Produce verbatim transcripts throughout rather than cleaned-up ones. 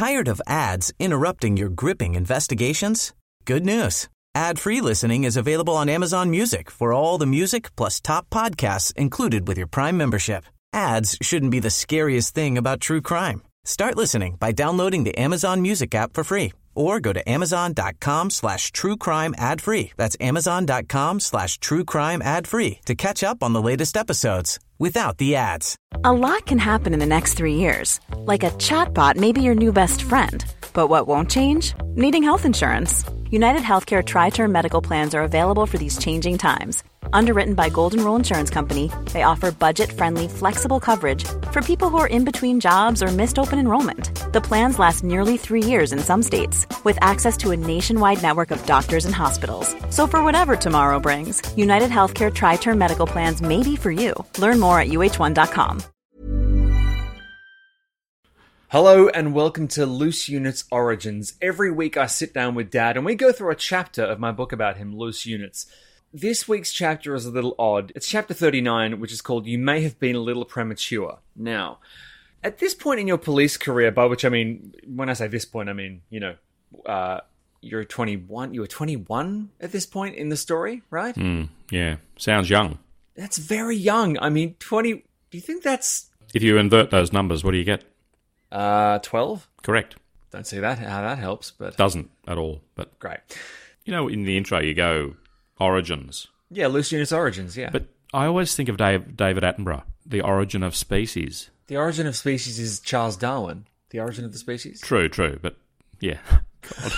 Tired of ads interrupting your gripping investigations? Good news. Ad-free listening is available on Amazon Music for all the music plus top podcasts included with your Prime membership. Ads shouldn't be the scariest thing about true crime. Start listening by downloading the Amazon Music app for free or go to amazon.com slash true crime ad free. That's amazon.com slash true crime ad free to catch up on the latest episodes without the ads. A lot can happen in the next three years. Like a chatbot may be your new best friend. But what won't change? Needing health insurance. United Healthcare Tri-Term Medical Plans are available for these changing times. Underwritten by Golden Rule Insurance Company, they offer budget-friendly, flexible coverage for people who are in between jobs or missed open enrollment. The plans last nearly three years in some states, with access to a nationwide network of doctors and hospitals. So for whatever tomorrow brings, United Healthcare Tri-Term Medical Plans may be for you. Learn more at U H one dot com. Hello and welcome to Loose Units Origins. Every week I sit down with Dad and we go through a chapter of my book about him, Loose Units. This week's chapter is a little odd. It's chapter thirty-nine, which is called You May Have Been a Little Premature. Now, at this point in your police career, by which I mean, when I say this point, I mean, you know, uh, you're twenty-one, you were twenty-one at this point in the story, right? Mm, yeah, sounds young. That's very young. I mean, twenty, do you think that's... If you invert those numbers, what do you get? Uh, twelve? Correct. Don't see that, how that helps, but... Doesn't at all, but... Great. You know, in the intro you go, Origins. Yeah, Loose Units Origins, yeah. But I always think of Dave, David Attenborough, The Origin of Species. The Origin of Species is Charles Darwin. The Origin of the Species? True, true, but yeah. God.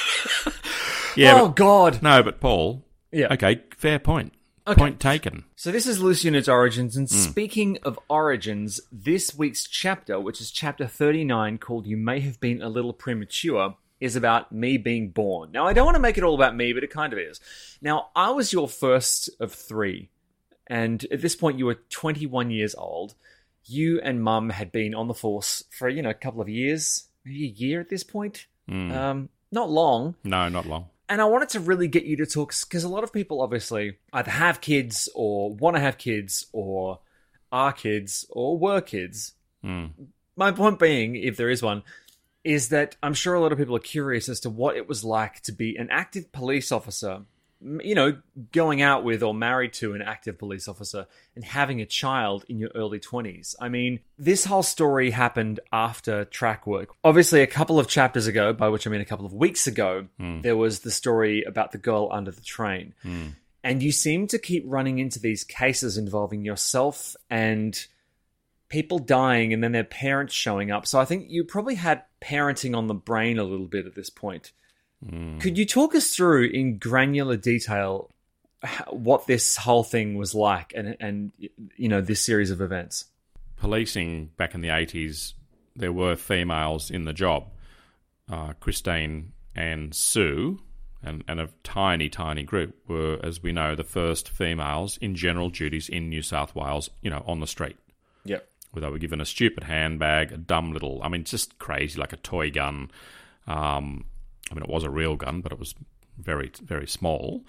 yeah, oh, but, God! No, but Paul, yeah. Okay, fair point. Okay. Point taken. So this is Loose Units Origins, and Mm. speaking of origins, this week's chapter, which is chapter thirty-nine, called You May Have Been a Little Premature, is about me being born. Now, I don't want to make it all about me, but it kind of is. Now, I was your first of three, and at this point you were twenty-one years old. You and Mum had been on the force for, you know, a couple of years, maybe a year at this point. Mm. Um, not long. No, not long. And I wanted to really get you to talk, because a lot of people obviously either have kids or want to have kids or are kids or were kids. Mm. My point being, if there is one, is that I'm sure a lot of people are curious as to what it was like to be an active police officer, you know, going out with or married to an active police officer and having a child in your early twenties. I mean, this whole story happened after track work. Obviously, a couple of chapters ago, by which I mean a couple of weeks ago, mm. there was the story about the girl under the train. Mm. And you seem to keep running into these cases involving yourself and people dying and then their parents showing up. So I think you probably had parenting on the brain a little bit at this point. Mm. Could you talk us through in granular detail what this whole thing was like and, and you know, this series of events? Policing back in the eighties, there were females in the job. Uh, Christine and Sue, and, and a tiny, tiny group, were, as we know, the first females in general duties in New South Wales, you know, on the street. Yep. Where they were given a stupid handbag, a dumb little, I mean, just crazy, like a toy gun. Um... I mean, it was a real gun, but it was very, very small.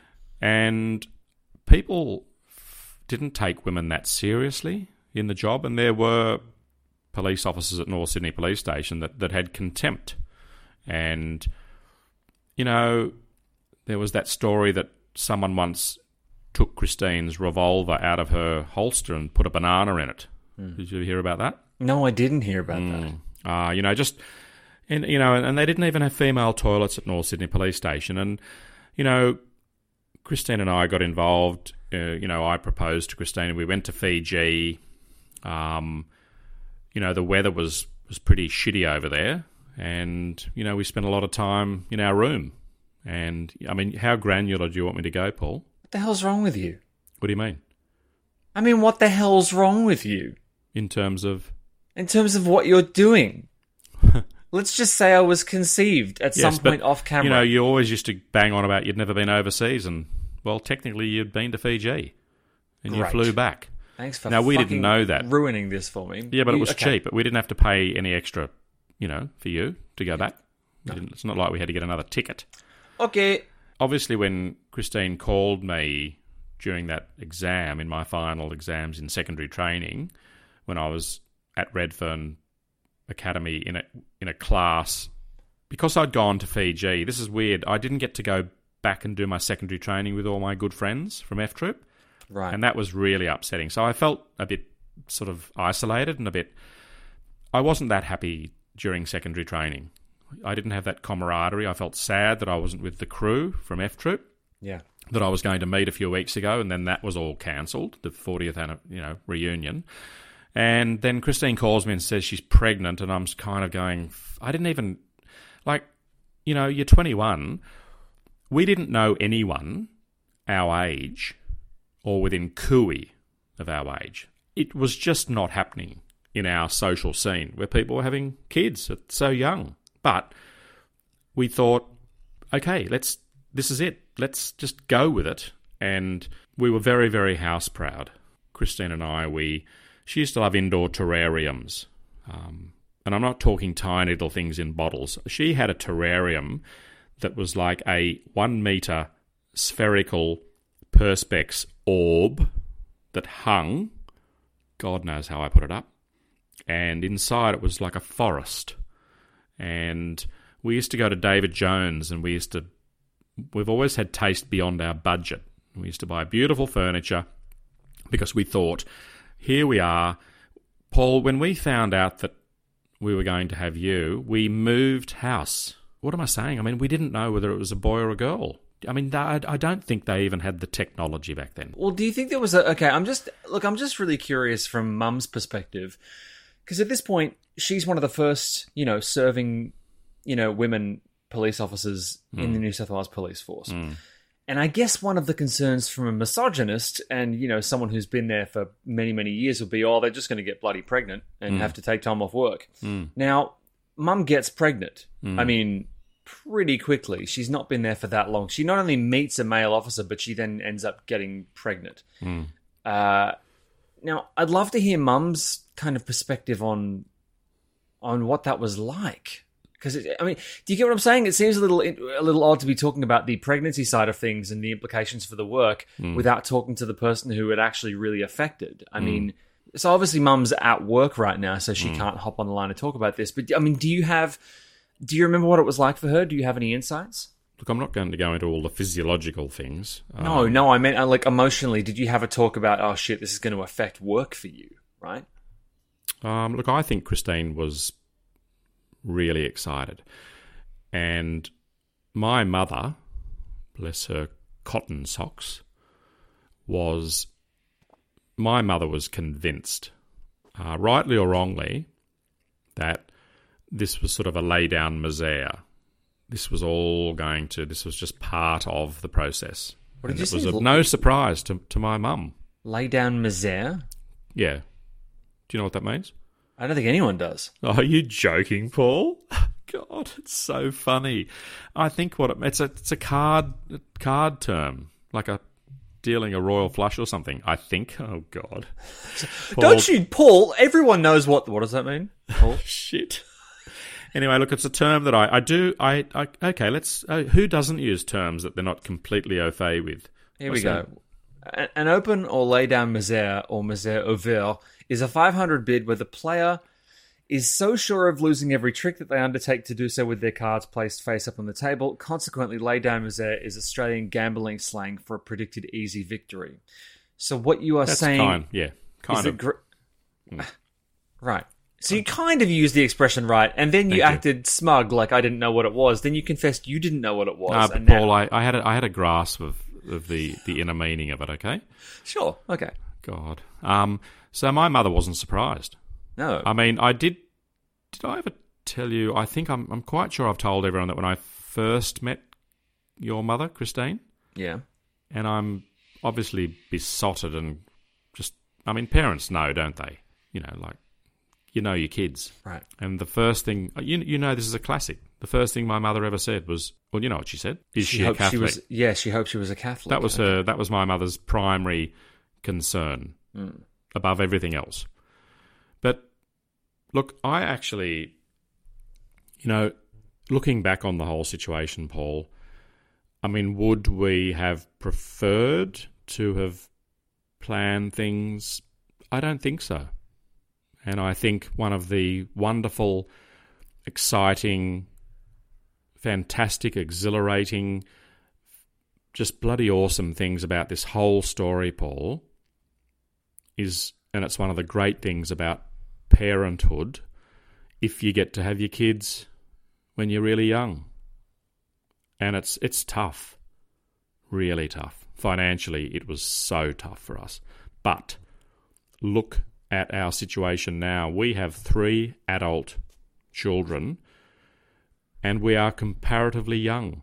And people didn't take women that seriously in the job. And there were police officers at North Sydney Police Station that, that had contempt. And, you know, there was that story that someone once took Christine's revolver out of her holster and put a banana in it. Mm. Did you hear about that? No, I didn't hear about mm. that. Uh, you know, just... And, you know, and they didn't even have female toilets at North Sydney Police Station. And, you know, Christine and I got involved. Uh, you know, I proposed to Christine. We went to Fiji. Um, you know, the weather was, was pretty shitty over there. And, you know, we spent a lot of time in our room. And, I mean, how granular do you want me to go, Paul? What the hell's wrong with you? What do you mean? I mean, what the hell's wrong with you? In terms of? In terms of what you're doing. Let's just say I was conceived at yes, some point but, off camera. You know, you always used to bang on about you'd never been overseas, and, well, technically you'd been to Fiji, and Great. you flew back. Thanks for now, we didn't know that. ruining this for me. Yeah, but you, it was okay. cheap. We didn't have to pay any extra, you know, for you to go back. No. It's not like we had to get another ticket. Okay. Obviously, when Christine called me during that exam, in my final exams in secondary training, when I was at Redfern academy in a in a class because I'd gone to Fiji. This is weird. I didn't get to go back and do my secondary training with all my good friends from F Troop. Right. And that was really upsetting. So I felt a bit sort of isolated and a bit... I wasn't that happy during secondary training. I didn't have that camaraderie. I felt sad that I wasn't with the crew from F Troop. Yeah. That I was going to meet a few weeks ago, and then that was all cancelled, the fortieth you know, reunion. And then Christine calls me and says she's pregnant, and I'm kind of going... I didn't even... Like, you know, you're twenty-one. We didn't know anyone our age or within cooey of our age. It was just not happening in our social scene where people were having kids at so young. But we thought, okay, let's. This is it. Let's just go with it. And we were very, very house proud. Christine and I, we she used to love indoor terrariums. Um, and I'm not talking tiny little things in bottles. She had a terrarium that was like a one metre spherical Perspex orb that hung. God knows how I put it up. And inside it was like a forest. And we used to go to David Jones, and we used to... We've always had taste beyond our budget. We used to buy beautiful furniture because we thought, here we are. Paul, when we found out that we were going to have you, we moved house. What am I saying? I mean, we didn't know whether it was a boy or a girl. I mean, I don't think they even had the technology back then. Well, do you think there was a... Okay, I'm just... Look, I'm just really curious from Mum's perspective. Because at this point, she's one of the first, you know, serving, you know, women police officers mm. in the New South Wales Police Force. Mm. And I guess one of the concerns from a misogynist and, you know, someone who's been there for many, many years would be, oh, they're just going to get bloody pregnant and mm. have to take time off work. Mm. Now, Mum gets pregnant. Mm. I mean, pretty quickly. She's not been there for that long. She not only meets a male officer, but she then ends up getting pregnant. Mm. Uh, now, I'd love to hear Mum's kind of perspective on on what that was like. Because, I mean, do you get what I'm saying? It seems a little a little odd to be talking about the pregnancy side of things and the implications for the work mm. without talking to the person who it actually really affected. I mm. mean, so obviously Mum's at work right now, so she mm. can't hop on the line and talk about this. But, I mean, do you have... Do you remember what it was like for her? Do you have any insights? Look, I'm not going to go into all the physiological things. No, um, no, I meant, like, emotionally. Did you have a talk about, oh, shit, this is going to affect work for you, right? Um, look, I think Christine was really excited. And my mother, bless her cotton socks, was... My mother was convinced, uh, rightly or wrongly, that this was sort of a lay-down misère. This was all going to... This was just part of the process. What did and you it say? was of no surprise to, to my mum. Lay-down misère? Yeah. Do you know what that means? I don't think anyone does. Oh, are you joking, Paul? God, it's so funny. I think what it, it's a it's a card card term, like a dealing a royal flush or something. I think. Oh God, Paul, don't you, Paul? Everyone knows what. What does that mean, Paul? Shit. Anyway, look, it's a term that I I do. I, I okay. Let's. Uh, who doesn't use terms that they're not completely au fait with? Here What's we go. That? An open or lay down misère or misère ouverte is a five hundred bid where the player is so sure of losing every trick that they undertake to do so with their cards placed face up on the table. Consequently, lay down misère is Australian gambling slang for a predicted easy victory. So what you are That's saying... Kind, yeah, kind of. Gr- mm. Right. So you kind of used the expression right, and then you Thank acted you. smug like I didn't know what it was. Then you confessed you didn't know what it was. No, but and Paul, now... I, I, had a, I had a grasp of, of the, the inner meaning of it, okay? Sure, okay. God. Um, so my mother wasn't surprised. No. I mean, I did... Did I ever tell you... I think I'm I'm quite sure I've told everyone that when I first met your mother, Christine... Yeah. And I'm obviously besotted and just... I mean, parents know, don't they? You know, like, you know your kids. Right. And the first thing... You you know this is a classic. The first thing my mother ever said was... Well, you know what she said? Is she, she a Catholic? She was, yeah, she hoped she was a Catholic. That was okay. her. That was my mother's primary concern mm. above everything else. But... Look, I actually, you know, looking back on the whole situation, Paul, I mean, would we have preferred to have planned things? I don't think so. And I think one of the wonderful, exciting, fantastic, exhilarating, just bloody awesome things about this whole story, Paul, is, and it's one of the great things about parenthood, if you get to have your kids when you're really young. And it's it's tough, really tough. Financially, it was so tough for us. But look at our situation now. We have three adult children, and we are comparatively young.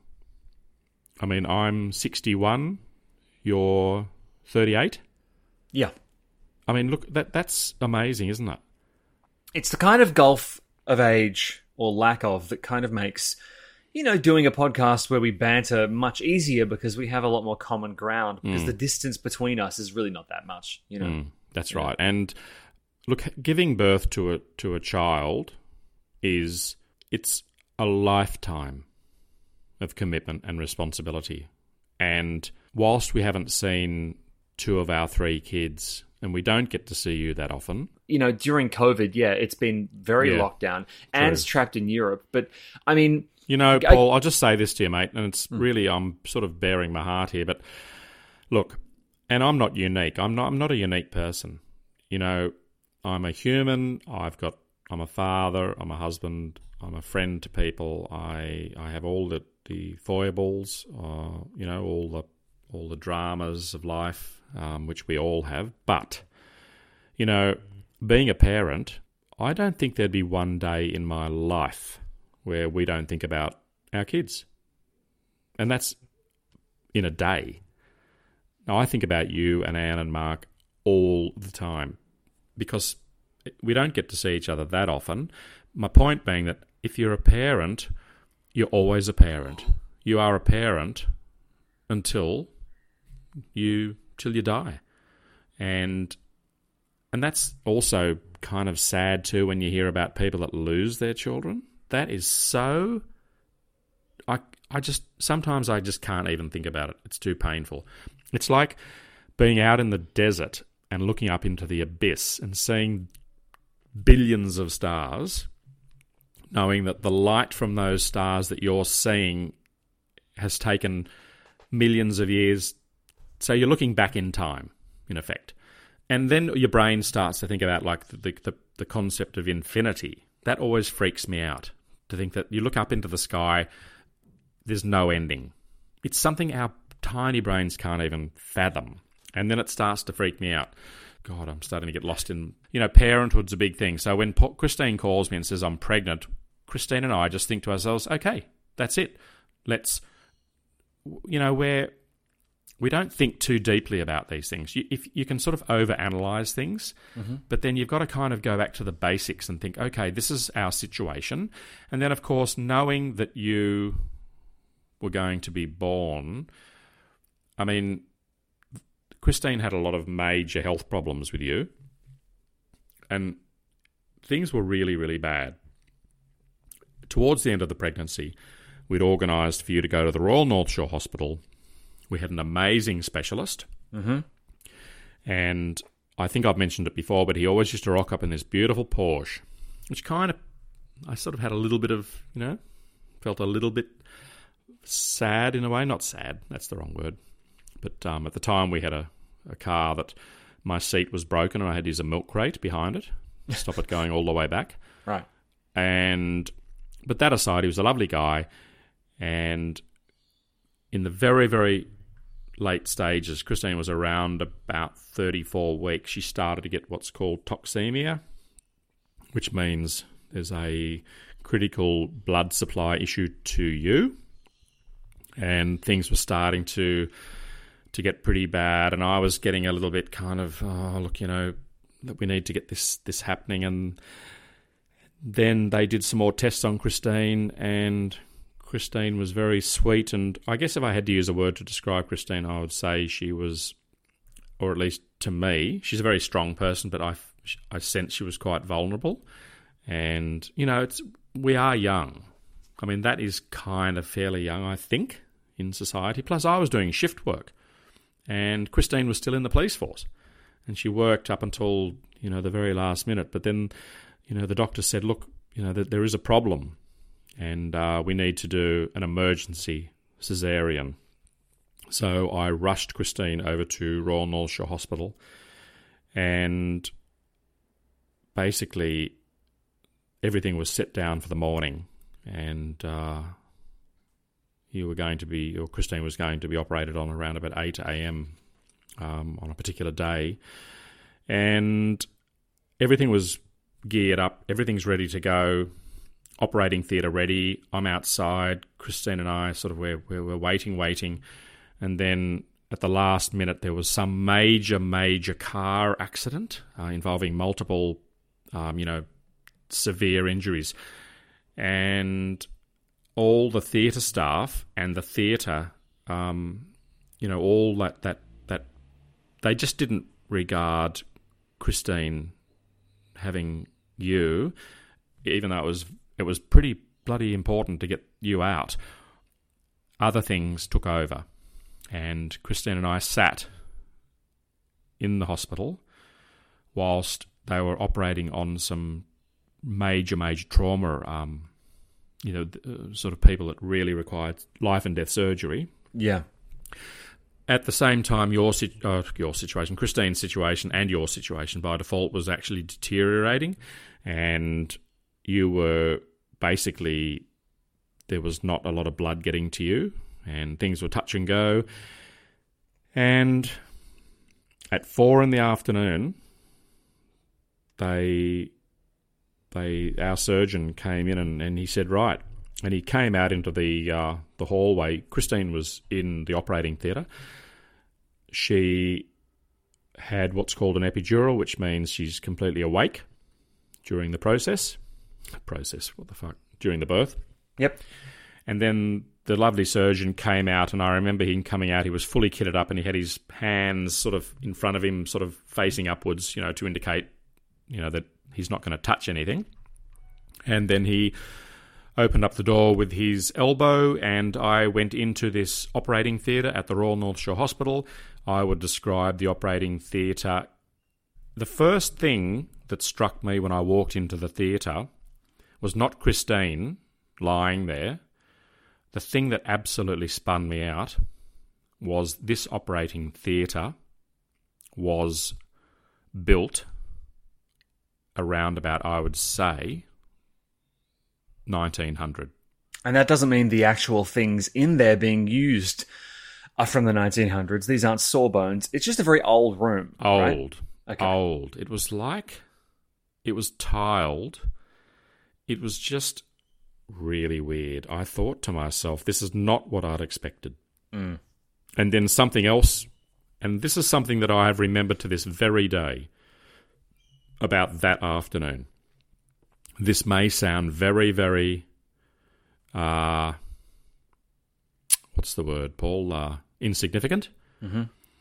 I mean, I'm sixty-one, you're thirty-eight? Yeah. I mean, look, that that's amazing, isn't it? It's the kind of gulf of age, or lack of, that kind of makes, you know, doing a podcast where we banter much easier because we have a lot more common ground, because mm. the distance between us is really not that much, you know? Mm, that's you right. know? And look, giving birth to a to a child is, it's a lifetime of commitment and responsibility. And whilst we haven't seen two of our three kids, and we don't get to see you that often. You know, during COVID, yeah, it's been very Yeah, locked down. Anne's trapped in Europe. But, I mean... You know, I, Paul, I'll just say this to you, mate, and it's really, I'm sort of bearing my heart here, but look, and I'm not unique. I'm not I'm not a unique person. You know, I'm a human. I've got, I'm a father. I'm a husband. I'm a friend to people. I I have all the, the foibles, uh, you know, all the all the dramas of life, um, which we all have. But, you know, being a parent, I don't think there'd be one day in my life where we don't think about our kids. And that's in a day. Now, I think about you and Anne and Mark all the time because we don't get to see each other that often. My point being that if you're a parent, you're always a parent. You are a parent until you till you die. And and that's also kind of sad too when you hear about people that lose their children. That is so... I I just... Sometimes I just can't even think about it. It's too painful. It's like being out in the desert and looking up into the abyss and seeing billions of stars, knowing that the light from those stars that you're seeing has taken millions of years. So you're looking back in time, in effect. And then your brain starts to think about like the, the, the concept of infinity. That always freaks me out, to think that you look up into the sky, there's no ending. It's something our tiny brains can't even fathom. And then it starts to freak me out. God, I'm starting to get lost in... You know, parenthood's a big thing. So when Christine calls me and says I'm pregnant, Christine and I just think to ourselves, okay, that's it. Let's... You know, we're... We don't think too deeply about these things. You, if you can sort of overanalyze things, mm-hmm. but then you've got to kind of go back to the basics and think, okay, this is our situation. And then, of course, knowing that you were going to be born, I mean, Christine had a lot of major health problems with you, and things were really, really bad. Towards the end of the pregnancy, we'd organised for you to go to the Royal North Shore Hospital. We had an amazing specialist, mm-hmm. and I think I've mentioned it before, but he always used to rock up in this beautiful Porsche, which kind of, I sort of had a little bit of, you know, felt a little bit sad in a way. Not sad, that's the wrong word. But um, at the time we had a, a car that my seat was broken and I had to use a milk crate behind it to stop it going all the way back. Right. And, but that aside, he was a lovely guy, and in the very, very late stages, Christine was around about thirty-four weeks, she started to get what's called toxemia, which means there's a critical blood supply issue to you, and things were starting to to get pretty bad, and I was getting a little bit kind of, oh, look, you know, that we need to get this this happening. And then they did some more tests on Christine, and Christine was very sweet, and I guess if I had to use a word to describe Christine, I would say she was, or at least to me, she's a very strong person, but I, I sense she was quite vulnerable. And, you know, it's we are young. I mean, that is kind of fairly young, I think, in society. Plus, I was doing shift work, and Christine was still in the police force. and she worked up until, you know, the very last minute. But then, you know, the doctor said, look, you know, that there is a problem, and uh, we need to do an emergency caesarean. So I rushed Christine over to Royal North Shore Hospital, and basically everything was set down for the morning, and uh, you were going to be, or Christine was going to be operated on around about eight a.m. Um, on a particular day, and everything was geared up, everything's ready to go, operating theatre ready. I'm outside, Christine and I sort of we're, we're waiting, waiting, and then at the last minute there was some major, major car accident uh, involving multiple, um, you know, severe injuries, and all the theatre staff and the theatre, um, you know, all that, that, that, they just didn't regard Christine having you, even though it was it was pretty bloody important to get you out. Other things took over, and Christine and I sat in the hospital whilst they were operating on some major, major trauma, um, you know, uh, sort of people that really required life and death surgery. Yeah. At the same time, your uh, your situation, Christine's situation, and your situation by default was actually deteriorating, and you were basically, there was not a lot of blood getting to you, and things were touch and go. And at four in the afternoon, they they our surgeon came in and, and he said, right, and he came out into the uh, the hallway. Christine was in the operating theatre. She had what's called an epidural, which means she's completely awake during the process. Process, what the fuck? During the birth. Yep. And then the lovely surgeon came out, and I remember him coming out. He was fully kitted up, and he had his hands sort of in front of him, sort of facing upwards, you know, to indicate, you know, that he's not going to touch anything. And then he opened up the door with his elbow, and I went into this operating theatre at the Royal North Shore Hospital. I would describe the operating theatre. The first thing that struck me when I walked into the theatre was not Christine lying there. The thing that absolutely spun me out was this operating theatre was built around about, I would say, nineteen hundred. And that doesn't mean the actual things in there being used are from the nineteen hundreds. These aren't sawbones. It's just a very old room. Old. Right? Okay. Old. It was like, it was tiled. It was just really weird. I thought to myself, this is not what I'd expected. Mm. And then something else, and this is something that I have remembered to this very day about that afternoon. This may sound very, very, uh, what's the word, Paul? Uh, insignificant. Mm-hmm.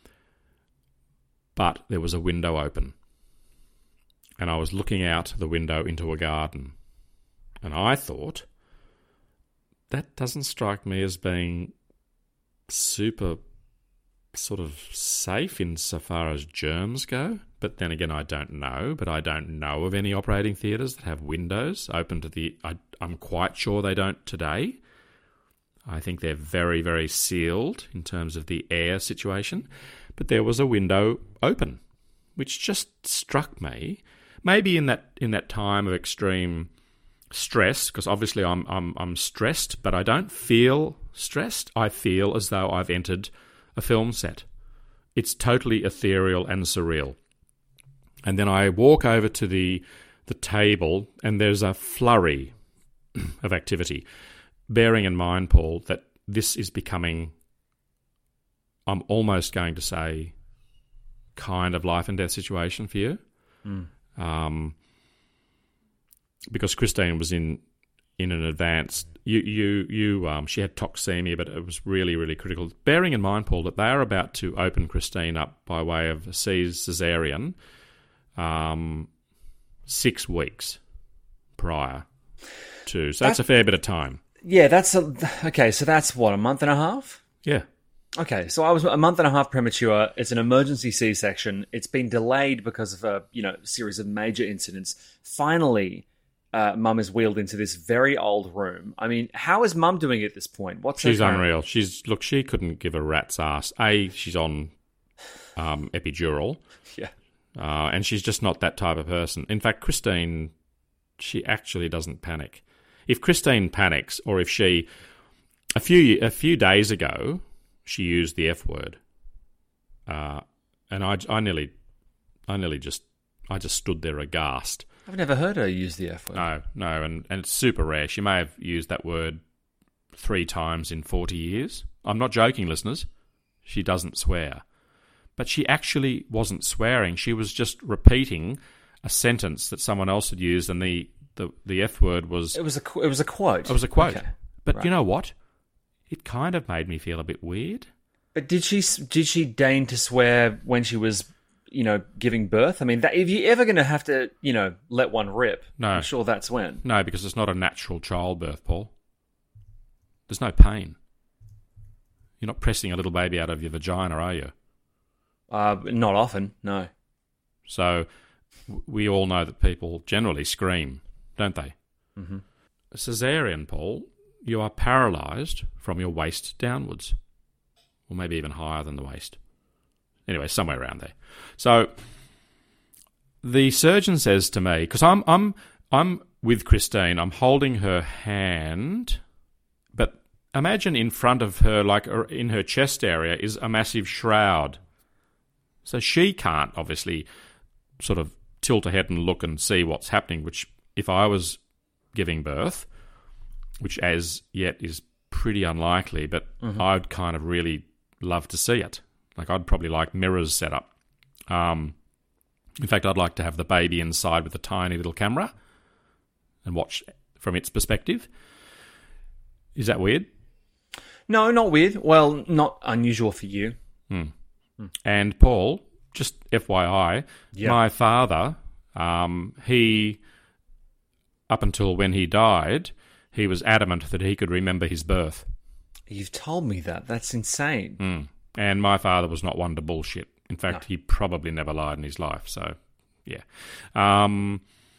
But there was a window open, and I was looking out the window into a garden, and I thought, that doesn't strike me as being super sort of safe insofar as germs go. But then again, I don't know. But I don't know of any operating theatres that have windows open to the... I, I'm quite sure they don't today. I think they're very, very sealed in terms of the air situation. But there was a window open, which just struck me. Maybe in that in that time of extreme stress, because obviously I'm I'm I'm stressed, but I don't feel stressed. I feel as though I've entered a film set. It's totally ethereal and surreal. And then I walk over to the the table, and there's a flurry of activity. Bearing in mind, Paul, that this is becoming, I'm almost going to say, kind of life and death situation for you. Mm. Um, because Christine was in in an advanced, you you you um, she had toxemia, but it was really really critical. Bearing in mind, Paul, that they are about to open Christine up by way of a caesarean, um, six weeks prior to, so that's, that's a fair bit of time. Yeah, that's a, okay. So that's what, a month and a half? Yeah. Okay, so I was a month and a half premature. It's an emergency C-section. It's been delayed because of a you know series of major incidents. Finally, uh, Mum is wheeled into this very old room. I mean, how is Mum doing at this point? What's she's her current- unreal. She's look. She couldn't give a rat's ass. A, she's on um, epidural. Yeah, uh, and she's just not that type of person. In fact, Christine, she actually doesn't panic. If Christine panics, or if she a few a few days ago. She used the F word, uh, and I, I nearly, I nearly just, I just stood there aghast. I've never heard her use the F word. No, no, and, and it's super rare. She may have used that word three times in forty years. I'm not joking, listeners. She doesn't swear, but she actually wasn't swearing. She was just repeating a sentence that someone else had used, and the, the, the F word was. It was a, it was a quote. It was a quote. Okay. But right. You know what? It kind of made me feel a bit weird. But did she did she deign to swear when she was, you know, giving birth? I mean, that, if you're ever going to have to, you know, let one rip, no. I'm sure that's when. No, because it's not a natural childbirth, Paul. There's no pain. You're not pressing a little baby out of your vagina, are you? Uh, not often, no. So we all know that people generally scream, don't they? Mm-hmm. A cesarean, Paul, you are paralysed from your waist downwards, or maybe even higher than the waist. Anyway, somewhere around there. So the surgeon says to me, because I'm I'm I'm with Christine, I'm holding her hand, but imagine in front of her, like in her chest area, is a massive shroud. So she can't obviously sort of tilt her head and look and see what's happening, which if I was giving birth, which as yet is pretty unlikely, but mm-hmm. I'd kind of really love to see it. Like I'd probably like mirrors set up. Um, in fact, I'd like to have the baby inside with a tiny little camera and watch from its perspective. Is that weird? No, not weird. Well, not unusual for you. Hmm. Hmm. And Paul, just F Y I, yep. my father, um, he, up until when he died, he was adamant that he could remember his birth. You've told me that. That's insane. Mm. And my father was not one to bullshit. In fact, no. he probably never lied in his life. So, yeah. Um,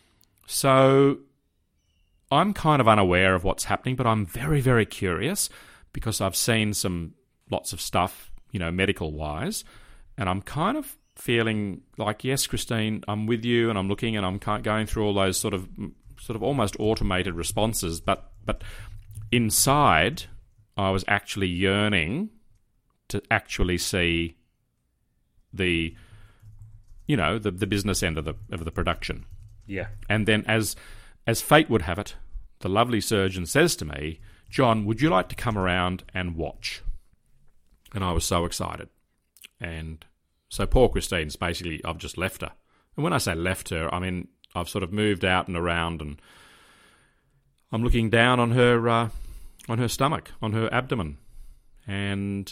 so I'm kind of unaware of what's happening, but I'm very, very curious because I've seen some lots of stuff, you know, medical-wise, and I'm kind of feeling like, yes, Christine, I'm with you, and I'm looking, and I'm going through all those sort of sort of almost automated responses, but but inside I was actually yearning to actually see the you know the the business end of the of the production. Yeah. And then as as fate would have it, the lovely surgeon says to me, "John, would you like to come around and watch?" And I was so excited. And so poor Christine's basically, I've just left her. And when I say left her, I mean I've sort of moved out and around, and I'm looking down on her uh, on her stomach, on her abdomen, and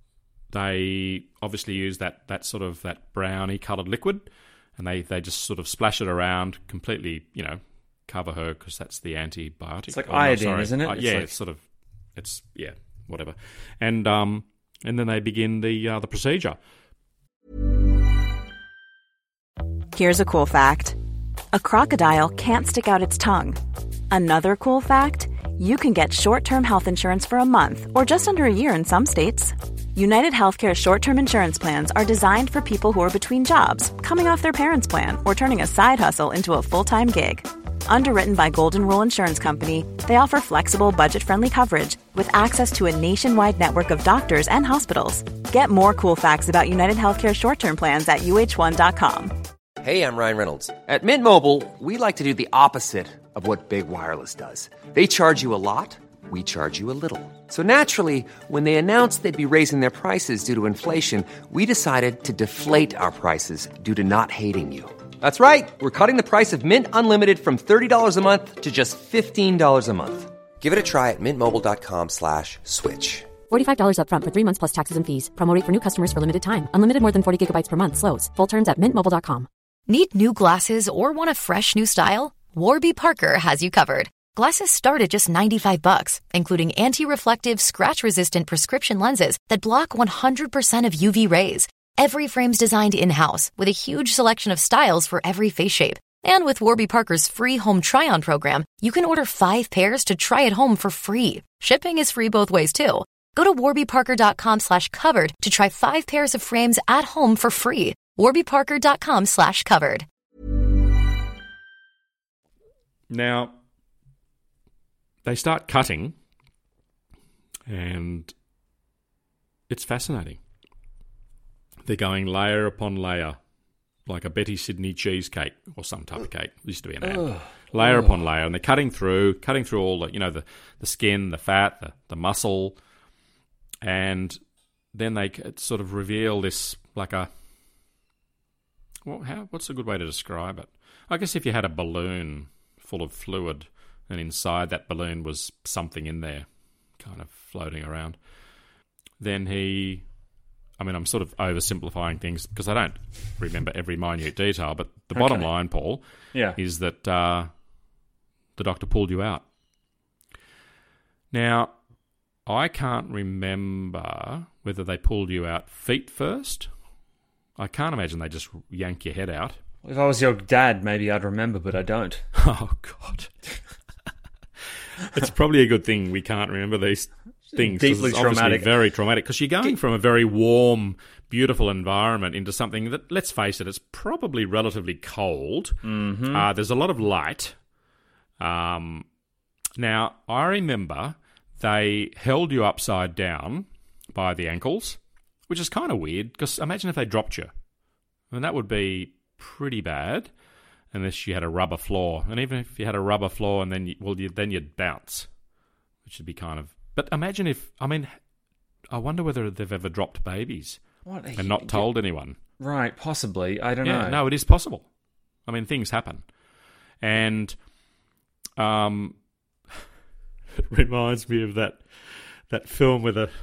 they obviously use that, that sort of that browny coloured liquid, and they, they just sort of splash it around, completely, you know, cover her because that's the antibiotic. It's like oh, iodine, no, isn't it? Uh, it's yeah, like... it's sort of, it's yeah, whatever, and um, and then they begin the uh, the procedure. Here's a cool fact. A crocodile can't stick out its tongue. Another cool fact, you can get short-term health insurance for a month or just under a year in some states. United Healthcare short-term insurance plans are designed for people who are between jobs, coming off their parents' plan, or turning a side hustle into a full-time gig. Underwritten by Golden Rule Insurance Company, they offer flexible, budget-friendly coverage with access to a nationwide network of doctors and hospitals. Get more cool facts about United Healthcare short-term plans at U H one dot com. Hey, I'm Ryan Reynolds. At Mint Mobile, we like to do the opposite of what Big Wireless does. They charge you a lot, we charge you a little. So naturally, when they announced they'd be raising their prices due to inflation, we decided to deflate our prices due to not hating you. That's right. We're cutting the price of Mint Unlimited from thirty dollars a month to just fifteen dollars a month. Give it a try at mintmobile.com slash switch. forty-five dollars up front for three months plus taxes and fees. Promo rate for new customers for limited time. Unlimited more than forty gigabytes per month. Slows full terms at mint mobile dot com. Need new glasses or want a fresh new style? Warby Parker has you covered. Glasses start at just ninety-five bucks, including anti-reflective, scratch-resistant prescription lenses that block one hundred percent of U V rays. Every frame's designed in-house with a huge selection of styles for every face shape. And with Warby Parker's free home try-on program, you can order five pairs to try at home for free. Shipping is free both ways, too. Go to warbyparker.com slash covered to try five pairs of frames at home for free. warbyparker.com slash covered. Now, they start cutting, and it's fascinating. They're going layer upon layer, like a Betty Sydney cheesecake or some type of cake. It used to be an ad. Ugh. Layer Ugh. upon layer, and they're cutting through, cutting through all the, you know, the, the skin, the fat, the, the muscle, and then they sort of reveal this like a, well, how? What's a good way to describe it? I guess if you had a balloon full of fluid, and inside that balloon was something in there, kind of floating around, then he... I mean, I'm sort of oversimplifying things because I don't remember every minute detail, but the Okay. bottom line, Paul, Yeah. is that uh, the doctor pulled you out. Now, I can't remember whether they pulled you out feet first. I can't imagine they just yank your head out. If I was your dad, maybe I'd remember, but I don't. Oh, God. It's probably a good thing we can't remember these things. 'Cause Deeply it's obviously traumatic. very traumatic because you're going from a very warm, beautiful environment into something that, let's face it, it's probably relatively cold. Mm-hmm. Uh, there's a lot of light. Um, now, I remember they held you upside down by the ankles, which is kind of weird because imagine if they dropped you. I mean, that would be pretty bad unless you had a rubber floor. And even if you had a rubber floor and then, you, well, you, then you'd bounce, which would be kind of... But imagine if, I mean, I wonder whether they've ever dropped babies What? and not told anyone. Right, possibly. I don't Yeah, know. no, it is possible. I mean, things happen. And um, it reminds me of that that film where the,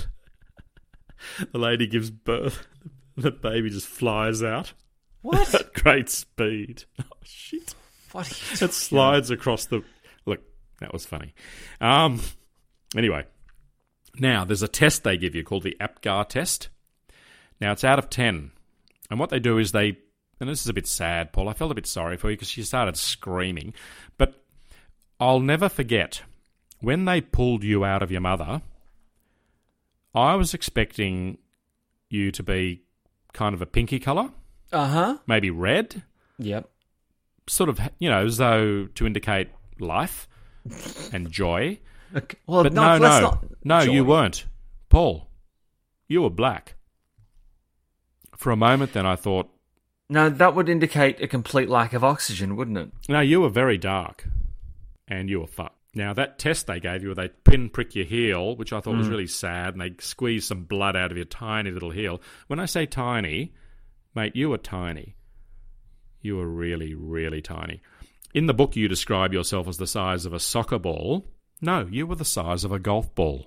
the lady gives birth, the baby just flies out. What? At great speed. Oh, shit. What are you It talking slides across the... Look, that was funny. Um, anyway, now there's a test they give you called the APGAR test. Now, it's out of ten. And what they do is they... And this is a bit sad, Paul. I felt a bit sorry for you because she started screaming. But I'll never forget, when they pulled you out of your mother, I was expecting you to be kind of a pinky colour. Uh-huh. Maybe red. Yep. Sort of, you know, as though to indicate life and joy. Okay. Well, But not, no, let's no. not... No, Joy. you weren't. Paul, you were black. For a moment then I thought, No, that would indicate a complete lack of oxygen, wouldn't it? no, you were very dark and you were fucked. Now, that test they gave you where they pinprick your heel, which I thought was really sad, and they squeeze some blood out of your tiny little heel. When I say tiny, mate, you were tiny. You were really, really tiny. In the book, you describe yourself as the size of a soccer ball. No, you were the size of a golf ball.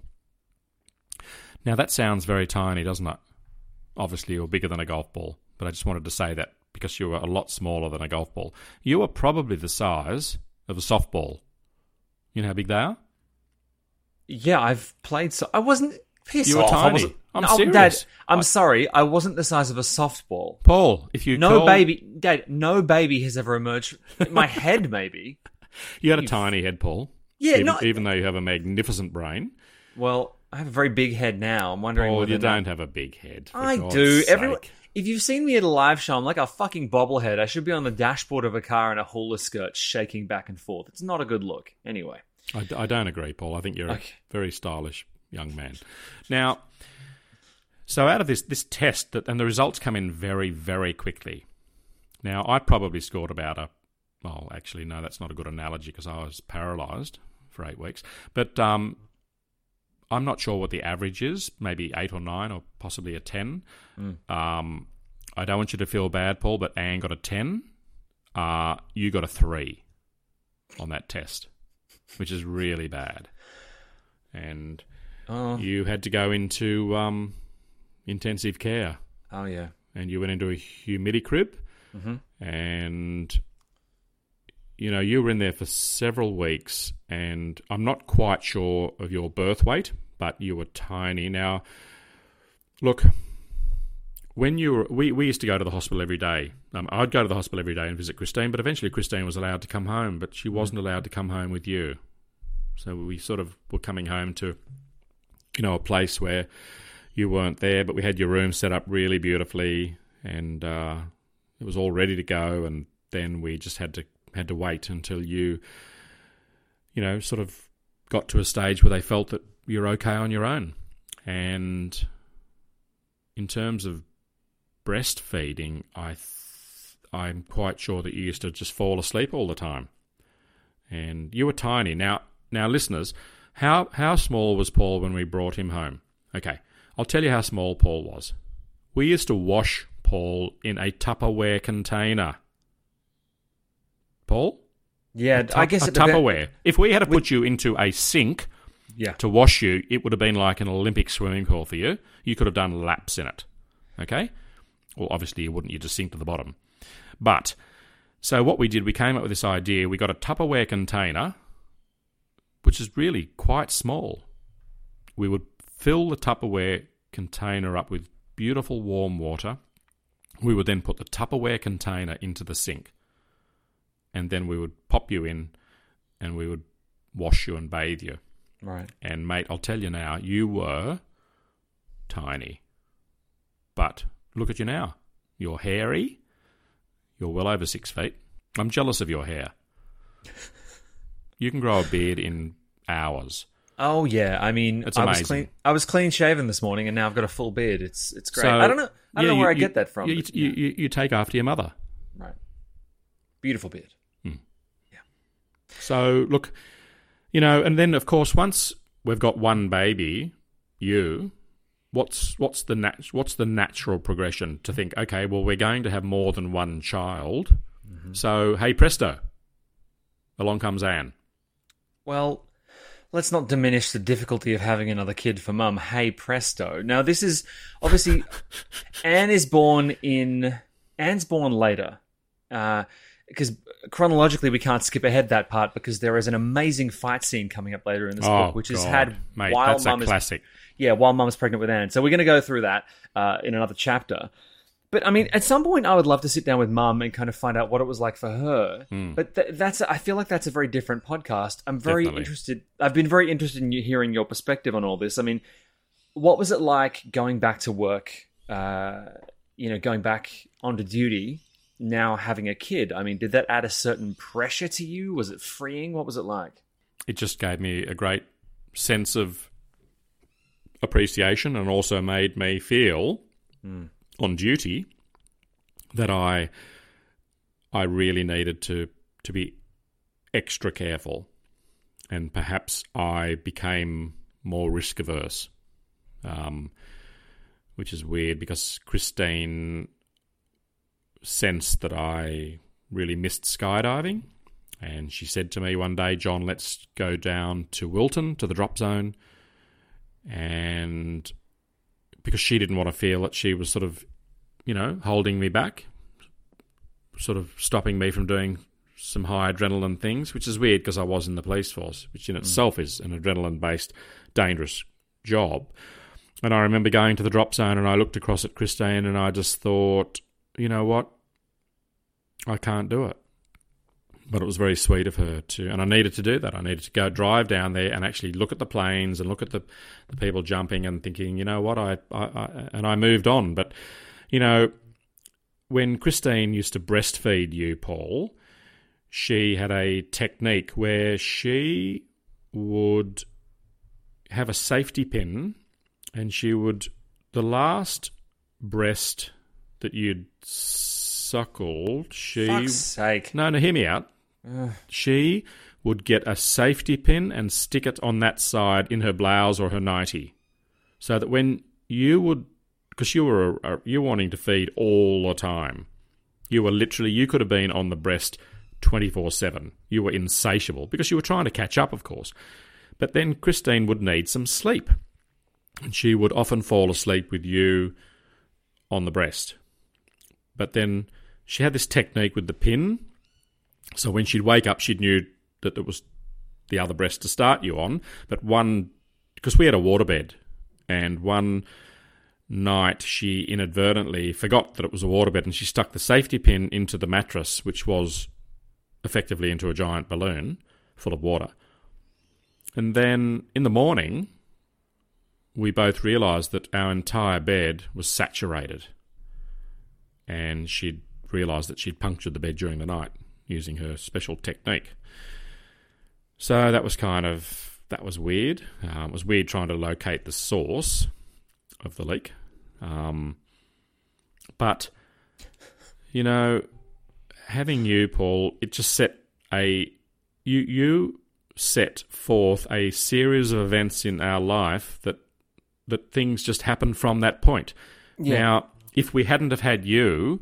Now, that sounds very tiny, doesn't it? Obviously, you were bigger than a golf ball, but I just wanted to say that because you were a lot smaller than a golf ball. You were probably the size of a softball. You know how big they are? Yeah, I've played so... I wasn't... Piss You were off. I tiny. wasn't- I'm no, serious. Dad, I'm I- sorry. I wasn't the size of a softball. Paul, if you No call- baby... Dad, no baby has ever emerged... My head, maybe. You had a You- tiny head, Paul. Yeah, even, no- even though you have a magnificent brain. Well, I have a very big head now. I'm wondering Paul, whether you or not- don't have a big head. for I God's do. sake. Everyone... If you've seen me at a live show, I'm like a fucking bobblehead. I should be on the dashboard of a car in a hula skirt shaking back and forth. It's not a good look. Anyway. I, d- I don't agree, Paul. I think you're Okay. a very stylish young man. Now, so out of this this test, that, and the results come in very, very quickly. Now, I probably scored about a... Well, actually, no, that's not a good analogy because I was paralysed for eight weeks. But um, I'm not sure what the average is, maybe eight or nine or possibly a ten. Mm. Um, I don't want you to feel bad, Paul, but Anne got a ten. Uh, you got a three on that test, which is really bad. And Oh, you had to go into um, intensive care. oh yeah. And you went into a humidity crib, Mhm. and you know, you were in there for several weeks, and I'm not quite sure of your birth weight, but you were tiny. Now, look, when you were, we, we used to go to the hospital every day. Um, I'd go to the hospital every day and visit Christine, but eventually Christine was allowed to come home, but she wasn't allowed to come home with you. So we sort of were coming home to, you know, a place where you weren't there, but we had your room set up really beautifully, and uh, it was all ready to go, and then we just had to had to wait until you, you know, sort of got to a stage where they felt that you're okay on your own. And in terms of breastfeeding, I th- I'm quite sure that you used to just fall asleep all the time. And you were tiny. Now, now, listeners, how how small was Paul when we brought him home? Okay, I'll tell you how small Paul was. We used to wash Paul in a Tupperware container. Paul? Yeah, tu- I guess a it depends. Tupperware. If we had to put you into a sink Yeah. to wash you, it would have been like an Olympic swimming pool for you. You could have done laps in it. Okay? Well, obviously you wouldn't. You'd just sink to the bottom. But, so what we did, we came up with this idea. We got a Tupperware container, which is really quite small. We would fill the Tupperware container up with beautiful warm water. We would then put the Tupperware container into the sink. And then we would pop you in and we would wash you and bathe you. Right. And, mate, I'll tell you now, you were tiny. But look at you now. You're hairy. You're well over six feet. I'm jealous of your hair. You can grow a beard in hours. Oh yeah, I mean, It's I was amazing. clean. I was clean shaven this morning, and now I've got a full beard. It's it's great. So, I don't know. I don't yeah, know where you- I get that from. You, but, you, yeah. you, you take after your mother. Right. Beautiful beard. So, look, you know, and then, of course, once we've got one baby, you, what's what's the nat- what's the natural progression to think, okay, well, we're going to have more than one child. Mm-hmm. So, hey, presto, along comes Anne. Well, let's not diminish the difficulty of having another kid for mum. Hey, presto. Now, this is obviously Anne is born in Anne's born later, because uh, chronologically we can't skip ahead that part because there is an amazing fight scene coming up later in this Oh, book, which God. is had Mate, while that's mum a is classic. yeah while mum's pregnant with Anne. So we're going to go through that uh, in another chapter. But I mean, at some point, I would love to sit down with Mum and kind of find out what it was like for her. Mm. But th- that's, I feel like that's a very different podcast. I'm very Definitely. interested. I've been very interested in you hearing your perspective on all this. I mean, what was it like going back to work? Uh, you know, going back onto duty now, having a kid. I mean, did that add a certain pressure to you? Was it freeing? What was it like? It just gave me a great sense of appreciation and also made me feel. Mm. on duty that I I really needed to to be extra careful, and perhaps I became more risk averse, um, which is weird because Christine sensed that I really missed skydiving, and she said to me one day, John, let's go down to Wilton to the drop zone, and because she didn't want to feel that she was sort of, you know, holding me back, sort of stopping me from doing some high adrenaline things, which is weird because I was in the police force, which in itself is an adrenaline-based, dangerous job. And I remember going to the drop zone and I looked across at Christine and I just thought, you know what, I can't do it. But it was very sweet of her to, and I needed to do that. I needed to go drive down there and actually look at the planes and look at the, the people jumping and thinking, you know what, I, I, I and I moved on. But, you know, when Christine used to breastfeed you, Paul, she had a technique where she would have a safety pin and she would, the last breast that you'd suckled, she... Fuck's sake. No, no, hear me out. Ugh. She would get a safety pin and stick it on that side in her blouse or her nightie, so that when you would, because you were a, you were wanting to feed all the time, you were literally, you could have been on the breast twenty-four seven. You were insatiable because you were trying to catch up, of course. But then Christine would need some sleep, and she would often fall asleep with you on the breast. But then she had this technique with the pin So when she'd wake up, she knew that it was the other breast to start you on. But one, because we had a waterbed, and one night she inadvertently forgot that it was a waterbed, and she stuck the safety pin into the mattress, which was effectively into a giant balloon full of water. And then in the morning, we both realised that our entire bed was saturated, and she'd realised that she'd punctured the bed during the night using her special technique. So that was kind of, that was weird. Um, it was weird trying to locate the source of the leak. Um, but, you know, having you, Paul, it just set a, you you set forth a series of events in our life that that things just happened from that point. Yeah. Now, if we hadn't have had you,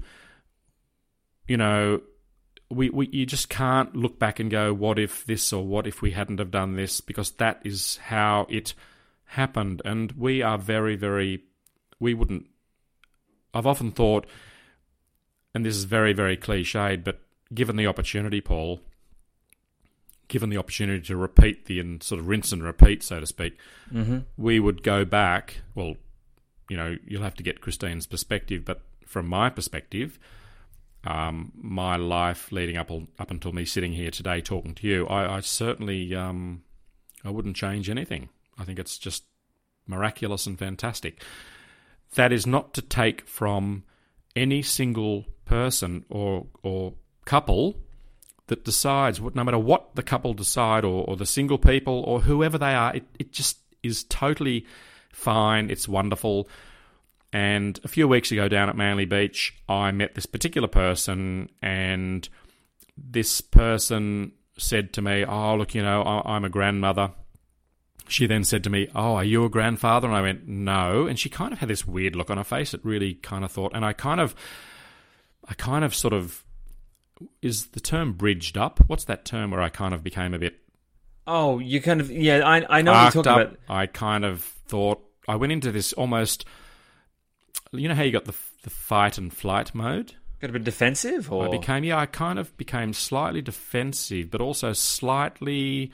you know, we, we you just can't look back and go, what if this, or what if we hadn't have done this, because that is how it happened. And we are very, very, we wouldn't, I've often thought, and this is very, very cliched, but given the opportunity, Paul, given the opportunity to repeat the, and sort of rinse and repeat, so to speak, mm-hmm. we would go back, well, you know, you'll have to get Christine's perspective, but from my perspective, um, my life leading up up until me sitting here today talking to you, I, I certainly, um, I wouldn't change anything. I think it's just miraculous and fantastic. That is not to take from any single person or or couple that decides, no matter what the couple decide, or, or the single people, or whoever they are, it, it just is totally fine. It's wonderful. And a few weeks ago down at Manly Beach, I met this particular person, and this person said to me, oh, look, you know, I'm a grandmother. She then said to me, oh, are you a grandfather? And I went, no. And she kind of had this weird look on her face. It really kind of thought, and I kind of, I kind of sort of, is the term bridged up? What's that term where I kind of became a bit... Oh, you kind of... Yeah, I I know what you're talking up. about. I kind of thought... I went into this almost... You know how you got the the fight and flight mode? Got a bit defensive? Or? I became... Yeah, I kind of became slightly defensive, but also slightly...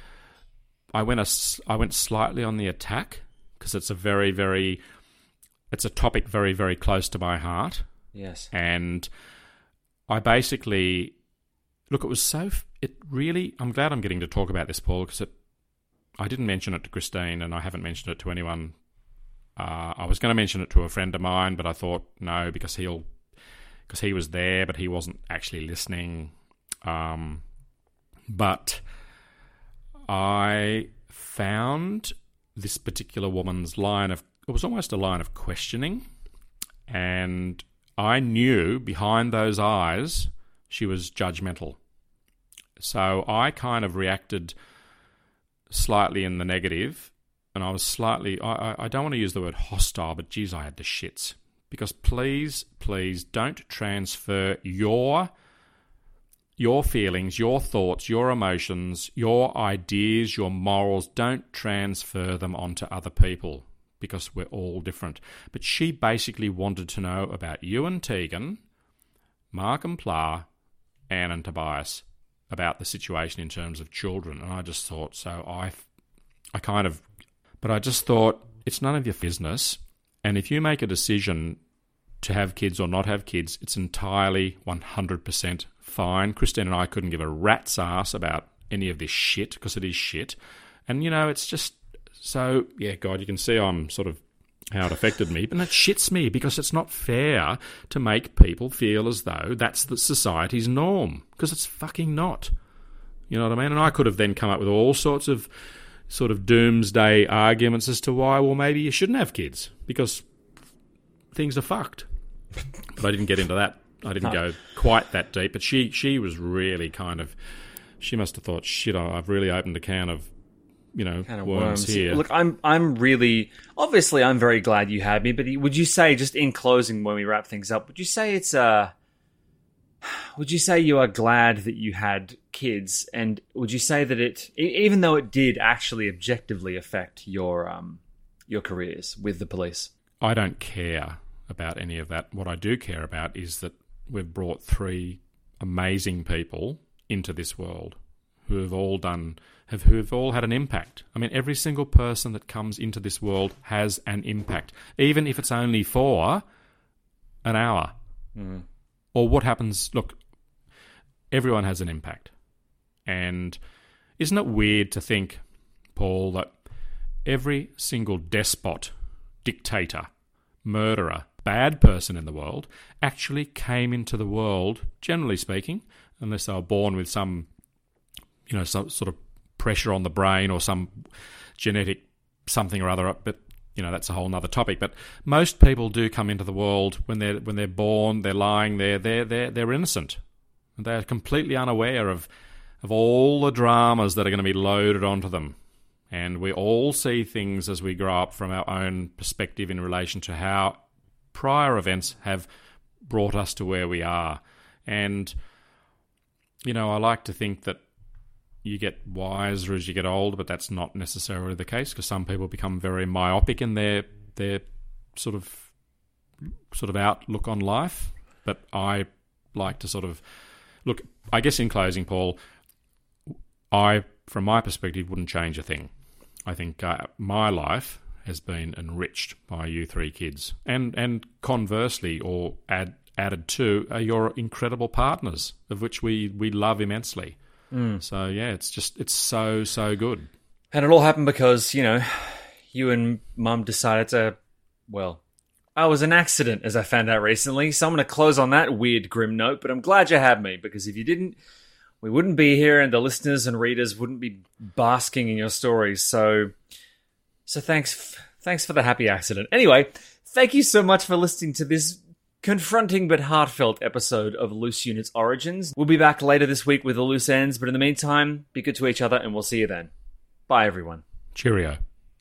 I went, a, I went slightly on the attack, because it's a very, very... It's a topic very, very close to my heart. Yes. And... I basically, look, it was so, it really, I'm glad I'm getting to talk about this, Paul, because it, I didn't mention it to Christine, and I haven't mentioned it to anyone. Uh, I was going to mention it to a friend of mine, but I thought, no, because he'll, because he was there, but he wasn't actually listening. Um, but I found this particular woman's line of, it was almost a line of questioning, and I knew behind those eyes she was judgmental. So I kind of reacted slightly in the negative, and I was slightly, I, I don't want to use the word hostile, but geez, I had the shits. Because please, please don't transfer your, your feelings, your thoughts, your emotions, your ideas, your morals, don't transfer them onto other people, because we're all different. But she basically wanted to know about you and Tegan, Mark and Pla, Anne and Tobias, about the situation in terms of children. And I just thought, so I, I kind of, but I just thought, it's none of your business. And if you make a decision to have kids or not have kids, it's entirely one hundred percent fine. Christine and I couldn't give a rat's ass about any of this shit, because it is shit. And, you know, it's just, so, yeah, God, you can see I'm sort of how it affected me, but it shits me, because it's not fair to make people feel as though that's the society's norm, because it's fucking not. You know what I mean? And I could have then come up with all sorts of sort of doomsday arguments as to why, well, maybe you shouldn't have kids, because things are fucked. But I didn't get into that. I didn't no. go quite that deep. But she, she was really kind of, she must have thought, shit, I've really opened a can of, you know, kind of worms, worms here. Look, I'm I'm really, obviously I'm very glad you had me, but would you say, just in closing when we wrap things up, would you say it's uh would you say you are glad that you had kids, and would you say that it, even though it did actually objectively affect your um your careers with the police? I don't care about any of that. What I do care about is that we've brought three amazing people into this world who have all done, have who have all had an impact. I mean, every single person that comes into this world has an impact, even if it's only for an hour. Mm. Or what happens, look, everyone has an impact. And isn't it weird to think, Paul, that every single despot, dictator, murderer, bad person in the world actually came into the world, generally speaking, unless they were born with some, you know, some sort of pressure on the brain or some genetic something or other, but you know, that's a whole other topic. But most people do come into the world when they're when they're born, they're lying there, they're they're they're innocent. They're completely unaware of of all the dramas that are going to be loaded onto them. And we all see things as we grow up from our own perspective in relation to how prior events have brought us to where we are. And, you know, I like to think that you get wiser as you get older, but that's not necessarily the case, because some people become very myopic in their their sort of sort of outlook on life. But I like to sort of look. I guess in closing, Paul, I, from my perspective, wouldn't change a thing. I think uh, my life has been enriched by you three kids, and and conversely, or add, added to, are your incredible partners, of which we we love immensely. Mm. So, yeah, it's just, it's so, so good. And it all happened because, you know, you and Mum decided to, well, I was an accident, as I found out recently. So I'm going to close on that weird, grim note, but I'm glad you had me, because if you didn't, we wouldn't be here and the listeners and readers wouldn't be basking in your stories. So, so thanks, thanks for the happy accident. Anyway, thank you so much for listening to this confronting but heartfelt episode of Loose Units Origins. We'll be back later this week with the loose ends, but in the meantime, be good to each other and we'll see you then. Bye, everyone. Cheerio.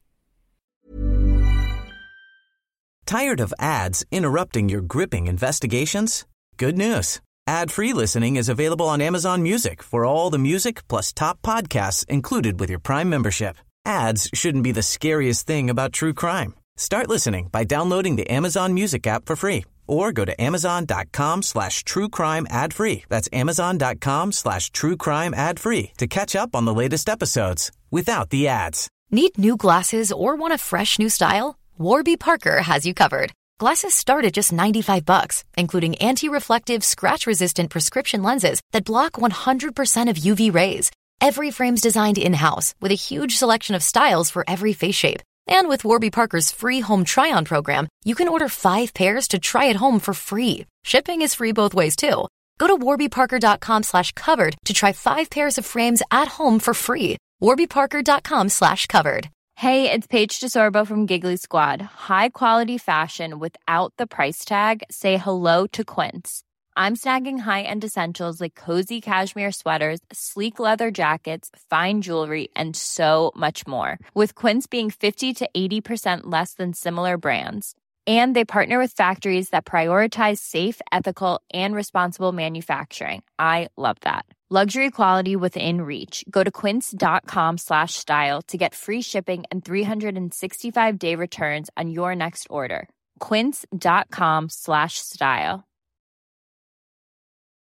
Tired of ads interrupting your gripping investigations? Good news. Ad-free listening is available on Amazon Music for all the music plus top podcasts included with your Prime membership. Ads shouldn't be the scariest thing about true crime. Start listening by downloading the Amazon Music app for free, or go to amazon.com slash true crime ad free. That's amazon.com slash true crime ad free to catch up on the latest episodes without the ads. Need new glasses or want a fresh new style? Warby Parker has you covered. Glasses start at just ninety-five bucks, including anti-reflective, scratch-resistant prescription lenses that block one hundred percent of U V rays. Every frame's designed in-house with a huge selection of styles for every face shape. And with Warby Parker's free home try-on program, you can order five pairs to try at home for free. Shipping is free both ways, too. Go to warbyparker.com slash covered to try five pairs of frames at home for free. warbyparker.com slash covered. Hey, it's Paige DeSorbo from Giggly Squad. High quality fashion without the price tag. Say hello to Quince. I'm snagging high-end essentials like cozy cashmere sweaters, sleek leather jackets, fine jewelry, and so much more. With Quince being fifty to eighty percent less than similar brands. And they partner with factories that prioritize safe, ethical, and responsible manufacturing. I love that. Luxury quality within reach. Go to quince.com slash style to get free shipping and three sixty-five day returns on your next order. Quince.com slash style.